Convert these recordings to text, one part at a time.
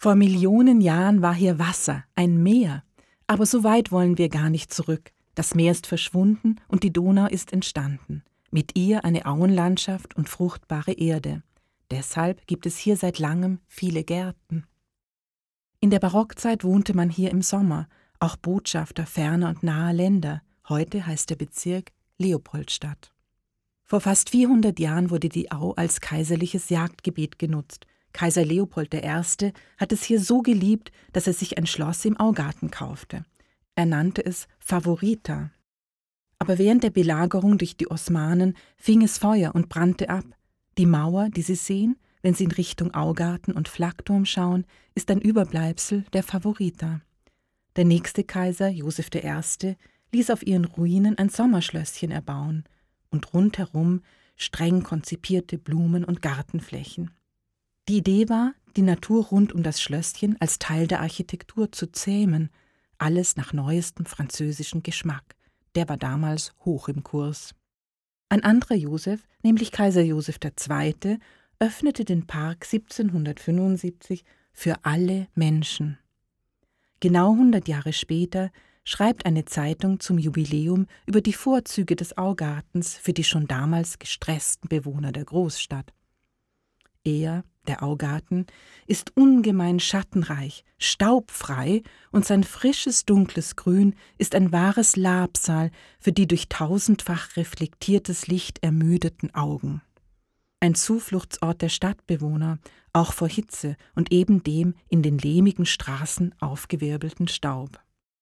Vor Millionen Jahren war hier Wasser, ein Meer. Aber so weit wollen wir gar nicht zurück. Das Meer ist verschwunden und die Donau ist entstanden. Mit ihr eine Auenlandschaft und fruchtbare Erde. Deshalb gibt es hier seit langem viele Gärten. In der Barockzeit wohnte man hier im Sommer, auch Botschafter ferner und naher Länder. Heute heißt der Bezirk Leopoldstadt. Vor fast 400 Jahren wurde die Au als kaiserliches Jagdgebiet genutzt. Kaiser Leopold I. hat es hier so geliebt, dass er sich ein Schloss im Augarten kaufte. Er nannte es Favorita. Aber während der Belagerung durch die Osmanen fing es Feuer und brannte ab. Die Mauer, die Sie sehen, wenn Sie in Richtung Augarten und Flakturm schauen, ist ein Überbleibsel der Favorita. Der nächste Kaiser, Joseph I., ließ auf ihren Ruinen ein Sommerschlösschen erbauen und rundherum streng konzipierte Blumen- und Gartenflächen. Die Idee war, die Natur rund um das Schlösschen als Teil der Architektur zu zähmen, alles nach neuestem französischen Geschmack. Der war damals hoch im Kurs. Ein anderer Josef, nämlich Kaiser Joseph II., öffnete den Park 1775 für alle Menschen. Genau 100 Jahre später schreibt eine Zeitung zum Jubiläum über die Vorzüge des Augartens für die schon damals gestressten Bewohner der Großstadt. Er, der Augarten, ist ungemein schattenreich, staubfrei und sein frisches, dunkles Grün ist ein wahres Labsal für die durch tausendfach reflektiertes Licht ermüdeten Augen. Ein Zufluchtsort der Stadtbewohner, auch vor Hitze und eben dem in den lehmigen Straßen aufgewirbelten Staub.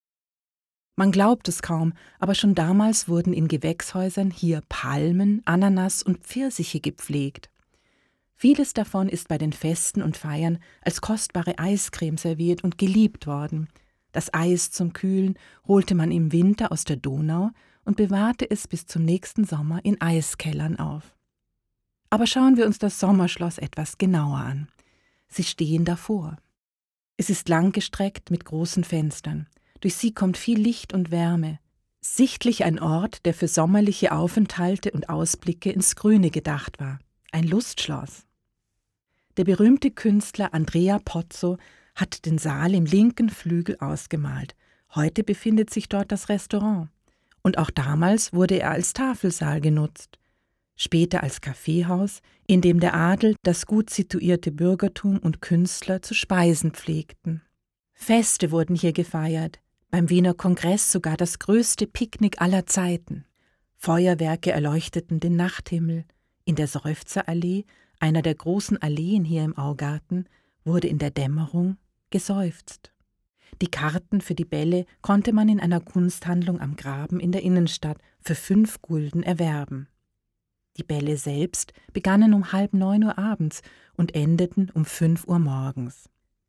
Man glaubt es kaum, aber schon damals wurden in Gewächshäusern hier Palmen, Ananas und Pfirsiche gepflegt. Vieles davon ist bei den Festen und Feiern als kostbare Eiscreme serviert und geliebt worden. Das Eis zum Kühlen holte man im Winter aus der Donau und bewahrte es bis zum nächsten Sommer in Eiskellern auf. Aber schauen wir uns das Sommerschloss etwas genauer an. Sie stehen davor. Es ist langgestreckt mit großen Fenstern. Durch sie kommt viel Licht und Wärme. Sichtlich ein Ort, der für sommerliche Aufenthalte und Ausblicke ins Grüne gedacht war. Ein Lustschloss. Der berühmte Künstler Andrea Pozzo hat den Saal im linken Flügel ausgemalt. Heute befindet sich dort das Restaurant. Und auch damals wurde er als Tafelsaal genutzt. Später als Kaffeehaus, in dem der Adel, das gut situierte Bürgertum und Künstler zu speisen pflegten. Feste wurden hier gefeiert, beim Wiener Kongress sogar das größte Picknick aller Zeiten. Feuerwerke erleuchteten den Nachthimmel. In der Seufzerallee, einer der großen Alleen hier im Augarten, wurde in der Dämmerung geseufzt. Die Karten für die Bälle konnte man in einer Kunsthandlung am Graben in der Innenstadt für 5 Gulden erwerben. Die Bälle selbst begannen um 8:30 Uhr abends und endeten um 5 Uhr morgens.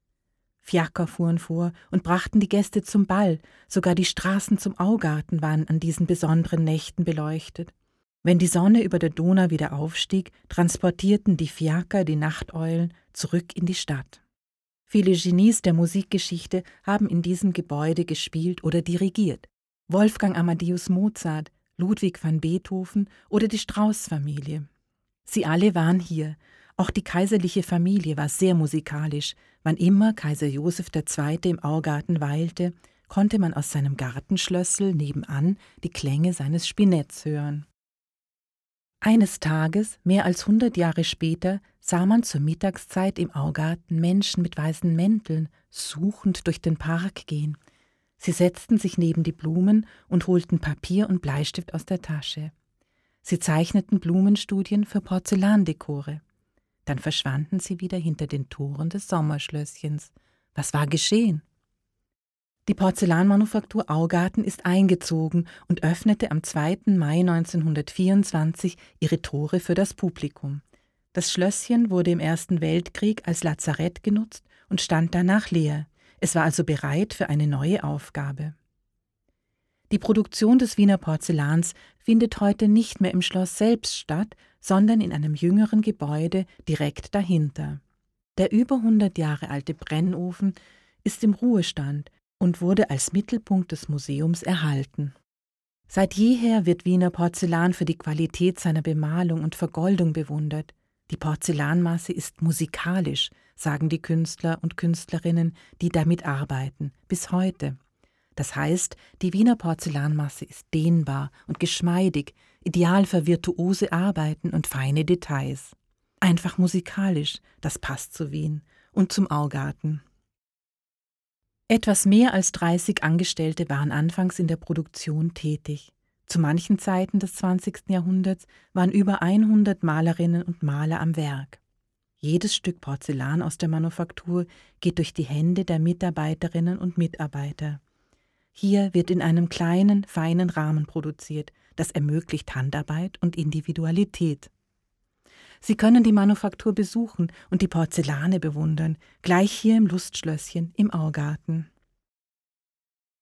Fiaker fuhren vor und brachten die Gäste zum Ball, sogar die Straßen zum Augarten waren an diesen besonderen Nächten beleuchtet. Wenn die Sonne über der Donau wieder aufstieg, transportierten die Fiaker die Nachteulen zurück in die Stadt. Viele Genies der Musikgeschichte haben in diesem Gebäude gespielt oder dirigiert. Wolfgang Amadeus Mozart, Ludwig van Beethoven oder die Strauß-Familie. Sie alle waren hier. Auch die kaiserliche Familie war sehr musikalisch. Wann immer Kaiser Joseph II. Im Augarten weilte, konnte man aus seinem Gartenschlössel nebenan die Klänge seines Spinetts hören. Eines Tages, mehr als 100 Jahre später, sah man zur Mittagszeit im Augarten Menschen mit weißen Mänteln suchend durch den Park gehen. Sie setzten sich neben die Blumen und holten Papier und Bleistift aus der Tasche. Sie zeichneten Blumenstudien für Porzellandekore. Dann verschwanden sie wieder hinter den Toren des Sommerschlösschens. Was war geschehen? Die Porzellanmanufaktur Augarten ist eingezogen und öffnete am 2. Mai 1924 ihre Tore für das Publikum. Das Schlösschen wurde im Ersten Weltkrieg als Lazarett genutzt und stand danach leer. Es war also bereit für eine neue Aufgabe. Die Produktion des Wiener Porzellans findet heute nicht mehr im Schloss selbst statt, sondern in einem jüngeren Gebäude direkt dahinter. Der über 100 Jahre alte Brennofen ist im Ruhestand und wurde als Mittelpunkt des Museums erhalten. Seit jeher wird Wiener Porzellan für die Qualität seiner Bemalung und Vergoldung bewundert. Die Porzellanmasse ist musikalisch, sagen die Künstler und Künstlerinnen, die damit arbeiten, bis heute. Das heißt, die Wiener Porzellanmasse ist dehnbar und geschmeidig, ideal für virtuose Arbeiten und feine Details. Einfach musikalisch, das passt zu Wien und zum Augarten. Etwas mehr als 30 Angestellte waren anfangs in der Produktion tätig. Zu manchen Zeiten des 20. Jahrhunderts waren über 100 Malerinnen und Maler am Werk. Jedes Stück Porzellan aus der Manufaktur geht durch die Hände der Mitarbeiterinnen und Mitarbeiter. Hier wird in einem kleinen, feinen Rahmen produziert, das ermöglicht Handarbeit und Individualität. Sie können die Manufaktur besuchen und die Porzellane bewundern, gleich hier im Lustschlösschen im Augarten.